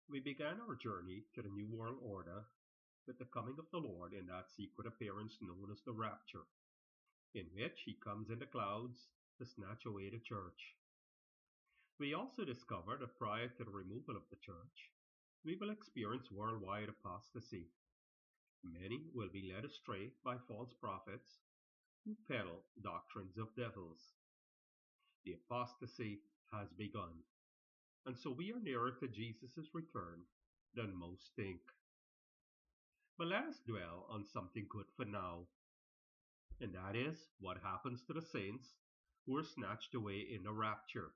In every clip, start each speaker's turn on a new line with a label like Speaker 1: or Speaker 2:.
Speaker 1: We began our journey to the New World Order with the coming of the Lord in that secret appearance known as the Rapture, in which he comes in the clouds to snatch away the church. We also discover that prior to the removal of the church, we will experience worldwide apostasy. Many will be led astray by false prophets who peddle doctrines of devils. The apostasy has begun, and so we are nearer to Jesus' return than most think. But let us dwell on something good for now, and that is what happens to the saints who are snatched away in the rapture.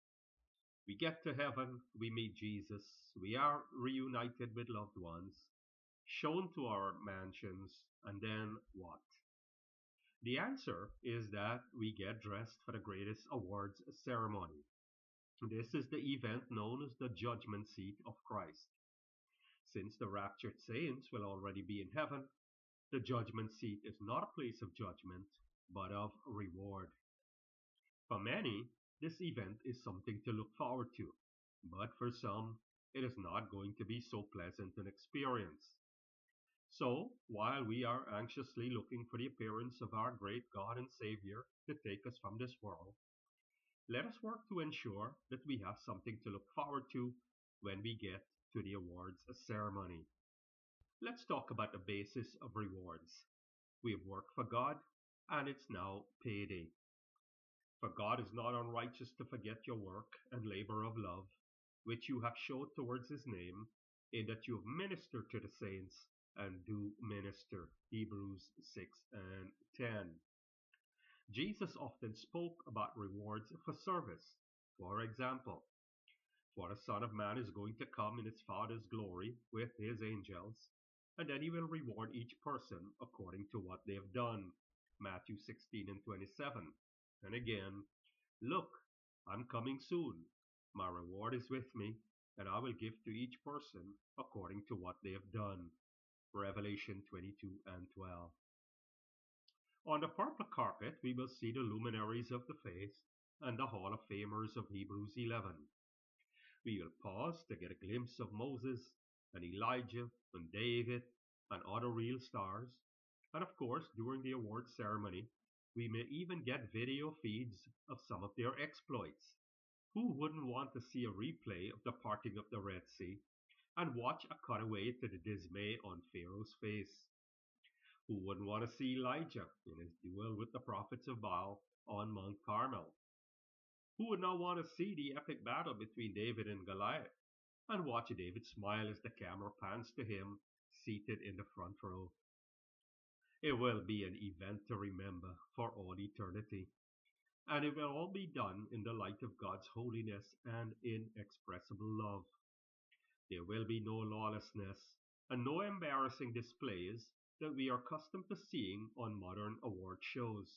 Speaker 1: We get to heaven, we meet Jesus, we are reunited with loved ones, shown to our mansions, and then what? The answer is that we get dressed for the greatest awards ceremony. This is the event known as the judgment seat of Christ. Since the raptured saints will already be in heaven, the judgment seat is not a place of judgment, but of reward. For many, this event is something to look forward to, but for some, it is not going to be so pleasant an experience. So, while we are anxiously looking for the appearance of our great God and Savior to take us from this world, let us work to ensure that we have something to look forward to when we get to the awards ceremony. Let's talk about the basis of rewards. We have worked for God, and it's now payday. For God is not unrighteous to forget your work and labor of love, which you have showed towards his name, in that you have ministered to the saints and do minister. Hebrews 6 and 10. Jesus often spoke about rewards for service. For example, for the Son of Man is going to come in his Father's glory with his angels, and then he will reward each person according to what they have done. Matthew 16 and 27. And again, look, I'm coming soon. My reward is with me, and I will give to each person according to what they have done. Revelation 22 and 12. On the purple carpet, we will see the luminaries of the faith and the Hall of Famers of Hebrews 11. We will pause to get a glimpse of Moses and Elijah and David and other real stars. And of course, during the award ceremony, we may even get video feeds of some of their exploits. Who wouldn't want to see a replay of the parting of the Red Sea and watch a cutaway to the dismay on Pharaoh's face? Who wouldn't want to see Elijah in his duel with the prophets of Baal on Mount Carmel? Who would not want to see the epic battle between David and Goliath and watch David smile as the camera pans to him seated in the front row? It will be an event to remember for all eternity, and it will all be done in the light of God's holiness and inexpressible love. There will be no lawlessness and no embarrassing displays that we are accustomed to seeing on modern award shows.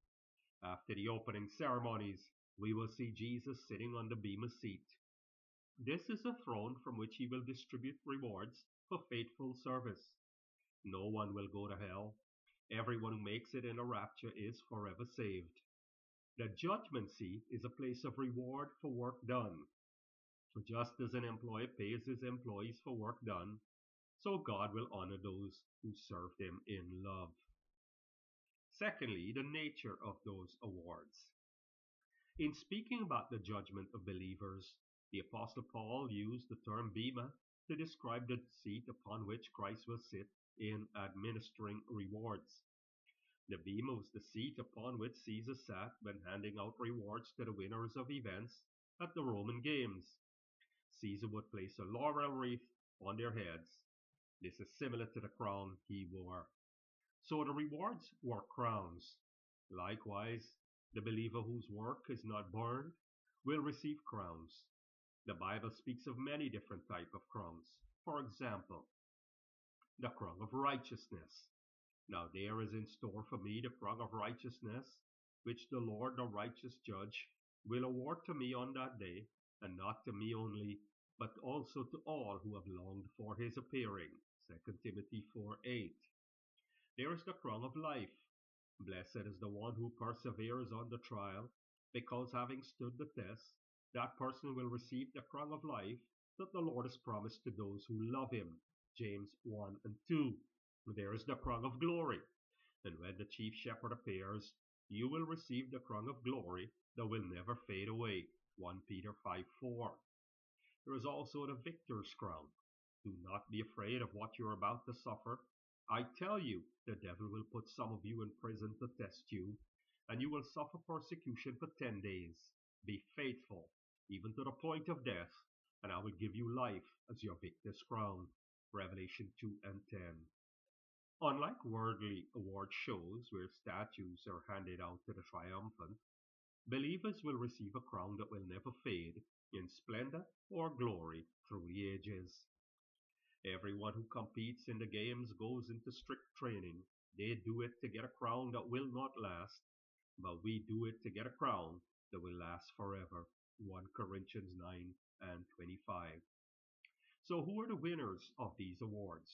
Speaker 1: After the opening ceremonies, we will see Jesus sitting on the Bema seat. This is a throne from which he will distribute rewards for faithful service. No one will go to hell. Everyone who makes it in the rapture is forever saved. The judgment seat is a place of reward for work done. Just as an employer pays his employees for work done, so God will honor those who serve him in love. Secondly, the nature of those awards. In speaking about the judgment of believers, the Apostle Paul used the term bema to describe the seat upon which Christ will sit in administering rewards. The bema was the seat upon which Caesar sat when handing out rewards to the winners of events at the Roman Games. Caesar would place a laurel wreath on their heads. This is similar to the crown he wore. So the rewards were crowns. Likewise, the believer whose work is not burned will receive crowns. The Bible speaks of many different types of crowns. For example, the crown of righteousness. Now there is in store for me the crown of righteousness, which the Lord, the righteous judge, will award to me on that day, and not to me only, but also to all who have longed for his appearing. 2 Timothy 4:8. There is the crown of life. Blessed is the one who perseveres on the trial, because having stood the test, that person will receive the crown of life that the Lord has promised to those who love him. James 1 and 2. There is the crown of glory, and when the chief shepherd appears, you will receive the crown of glory that will never fade away. 1 Peter 5:4. There is also the victor's crown. Do not be afraid of what you're about to suffer. I tell you, the devil will put some of you in prison to test you, and you will suffer persecution for 10 days. Be faithful, even to the point of death, and I will give you life as your victor's crown. Revelation 2 and 10. Unlike worldly award shows where statues are handed out to the triumphant, believers will receive a crown that will never fade in splendor or glory through the ages. Everyone who competes in the games goes into strict training. They do it to get a crown that will not last, but we do it to get a crown that will last forever. 1 Corinthians 9 and 25. So, who are the winners of these awards?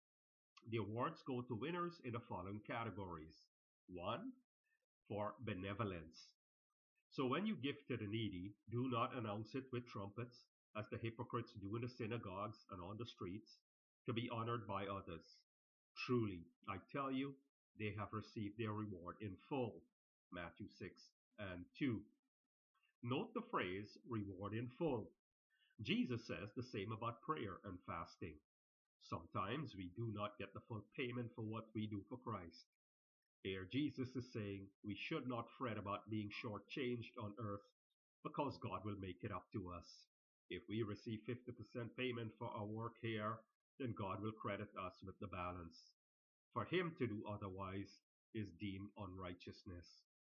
Speaker 1: The awards go to winners in the following categories. 1. For benevolence. So when you give to the needy, do not announce it with trumpets, as the hypocrites do in the synagogues and on the streets, to be honored by others. Truly, I tell you, they have received their reward in full. Matthew 6 and 2. Note the phrase reward in full. Jesus says the same about prayer and fasting. Sometimes we do not get the full payment for what we do for Christ. Here, Jesus is saying we should not fret about being shortchanged on earth because God will make it up to us. If we receive 50% payment for our work here, then God will credit us with the balance. For him to do otherwise is deemed unrighteousness.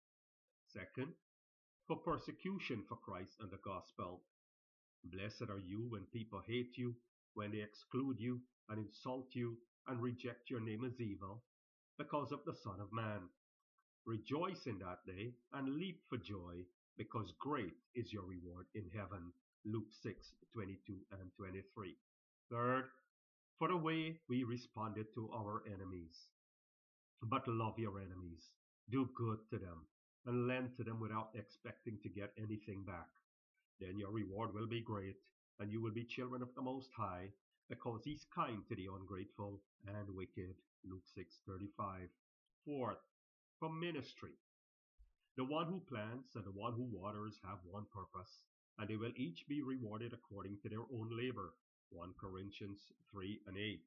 Speaker 1: Second, for persecution for Christ and the gospel. Blessed are you when people hate you, when they exclude you and insult you and reject your name as evil, because of the Son of Man. Rejoice in that day and leap for joy, because great is your reward in heaven. Luke 6:22 and 23. Third, for the way we responded to our enemies. But love your enemies, do good to them, and lend to them without expecting to get anything back. Then your reward will be great, and you will be children of the Most High, because He's kind to the ungrateful and wicked. Luke 6:35. Fourth, for ministry. The one who plants and the one who waters have one purpose, and they will each be rewarded according to their own labor. 1 Corinthians 3 and 8.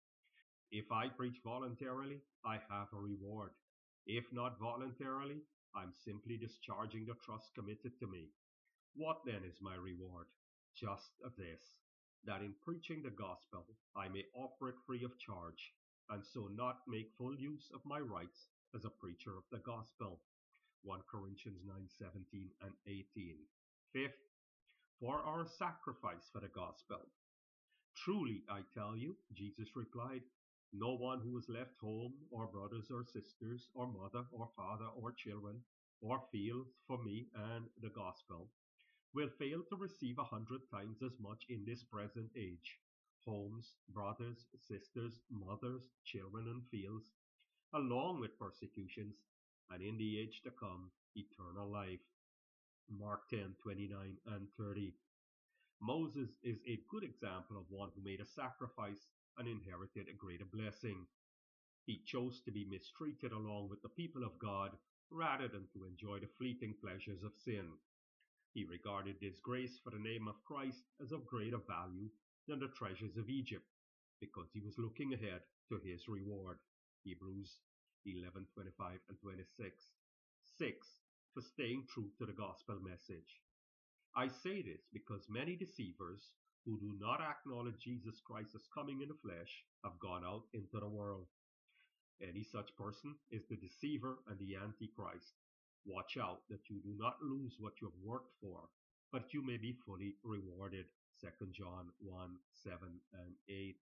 Speaker 1: If I preach voluntarily, I have a reward. If not voluntarily, I'm simply discharging the trust committed to me. What then is my reward? Just this, that in preaching the gospel I may offer it free of charge, and so not make full use of my rights as a preacher of the gospel. 1 Corinthians 9:17 and 18. Fifth, for our sacrifice for the gospel. Truly, I tell you, Jesus replied, no one who has left home, or brothers or sisters, or mother or father, or children, or fields for me and the gospel, will fail to receive 100 times as much in this present age. Homes, brothers, sisters, mothers, children, and fields, along with persecutions, and in the age to come, eternal life. Mark 10:29 and 30. Moses is a good example of one who made a sacrifice and inherited a greater blessing. He chose to be mistreated along with the people of God rather than to enjoy the fleeting pleasures of sin. He regarded disgrace for the name of Christ as of greater value than the treasures of Egypt, because he was looking ahead to his reward. Hebrews 11:25 and 26. 6. For staying true to the gospel message. I say this because many deceivers who do not acknowledge Jesus Christ as coming in the flesh have gone out into the world. Any such person is the deceiver and the antichrist. Watch out that you do not lose what you have worked for, but you may be fully rewarded. 2 John 1:7 and 8.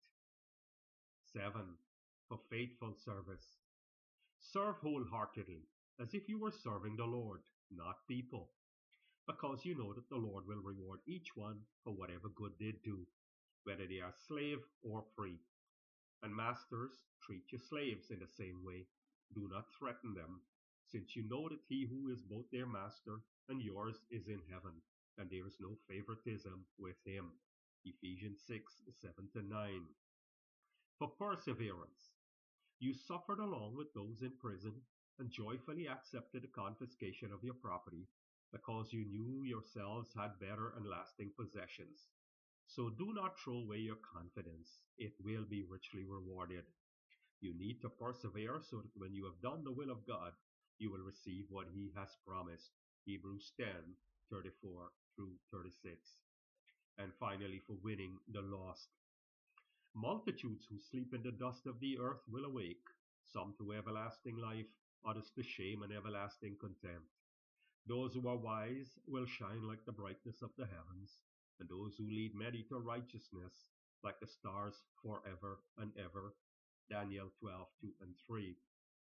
Speaker 1: 7. For faithful service. Serve wholeheartedly, as if you were serving the Lord, not people, because you know that the Lord will reward each one for whatever good they do, whether they are slave or free. And masters, treat your slaves in the same way. Do not threaten them, since you know that he who is both their master and yours is in heaven, and there is no favoritism with him. Ephesians 6 7 to 9. For perseverance, you suffered along with those in prison and joyfully accepted the confiscation of your property because you knew yourselves had better and lasting possessions. So do not throw away your confidence, it will be richly rewarded. You need to persevere so that when you have done the will of God, you will receive what He has promised. Hebrews 10:34 through 36. And finally, for winning the lost. Multitudes who sleep in the dust of the earth will awake, some to everlasting life, others to shame and everlasting contempt. Those who are wise will shine like the brightness of the heavens, and those who lead many to righteousness like the stars forever and ever. Daniel 12:2 and 3.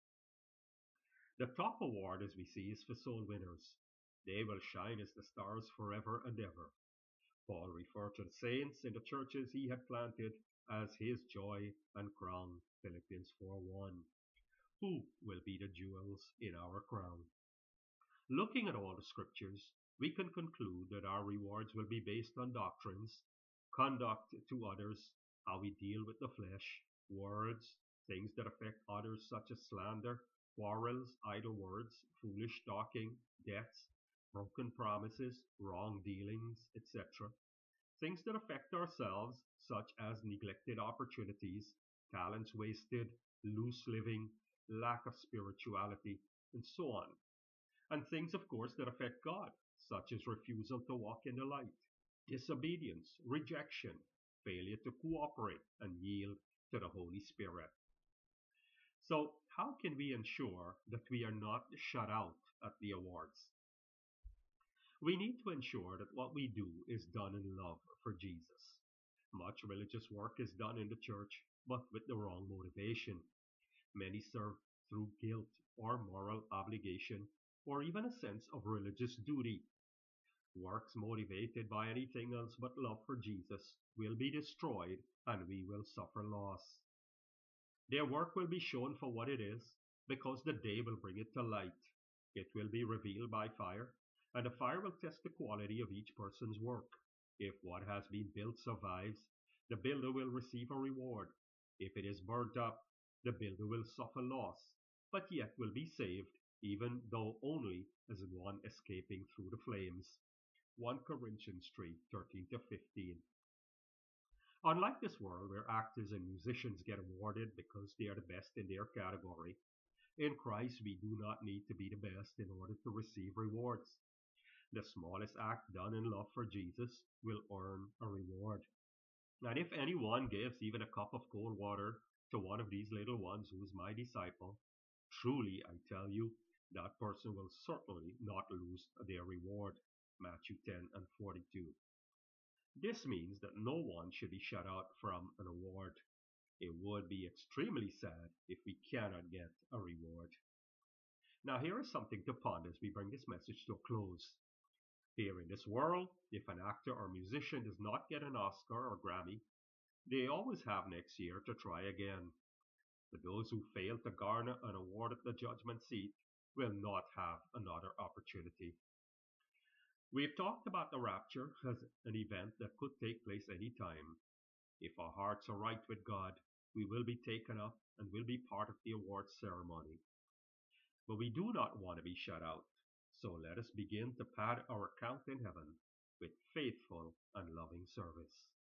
Speaker 1: The top award, as we see, is for soul winners. They will shine as the stars forever and ever. Paul referred to the saints in the churches he had planted as his joy and crown. Philippians 4:1. Who will be the jewels in our crown? Looking at all the scriptures, we can conclude that our rewards will be based on doctrines, conduct to others, how we deal with the flesh, words, things that affect others such as slander, quarrels, idle words, foolish talking, debts, broken promises, wrong dealings, etc. Things that affect ourselves, such as neglected opportunities, talents wasted, loose living, lack of spirituality, and so on. And things, of course, that affect God, such as refusal to walk in the light, disobedience, rejection, failure to cooperate and yield to the Holy Spirit. So, how can we ensure that we are not shut out at the awards? We need to ensure that what we do is done in love for Jesus. Much religious work is done in the church, but with the wrong motivation. Many serve through guilt or moral obligation, or even a sense of religious duty. Works motivated by anything else but love for Jesus will be destroyed and we will suffer loss. Their work will be shown for what it is, because the day will bring it to light. It will be revealed by fire, and the fire will test the quality of each person's work. If what has been built survives, the builder will receive a reward. If it is burnt up, the builder will suffer loss, but yet will be saved, even though only as one escaping through the flames. 1 Corinthians 3:13 to 15. Unlike this world where actors and musicians get awarded because they are the best in their category, in Christ we do not need to be the best in order to receive rewards. The smallest act done in love for Jesus will earn a reward. And if anyone gives even a cup of cold water to one of these little ones who is my disciple, truly I tell you, that person will certainly not lose their reward. Matthew 10 and 42. This means that no one should be shut out from an award. It would be extremely sad if we cannot get a reward. Now, here is something to ponder as we bring this message to a close. Here in this world, if an actor or musician does not get an Oscar or Grammy, they always have next year to try again. But those who fail to garner an award at the judgment seat will not have another opportunity. We've talked about the rapture as an event that could take place anytime. If our hearts are right with God, we will be taken up and will be part of the awards ceremony. But we do not want to be shut out. So let us begin to pad our account in heaven with faithful and loving service.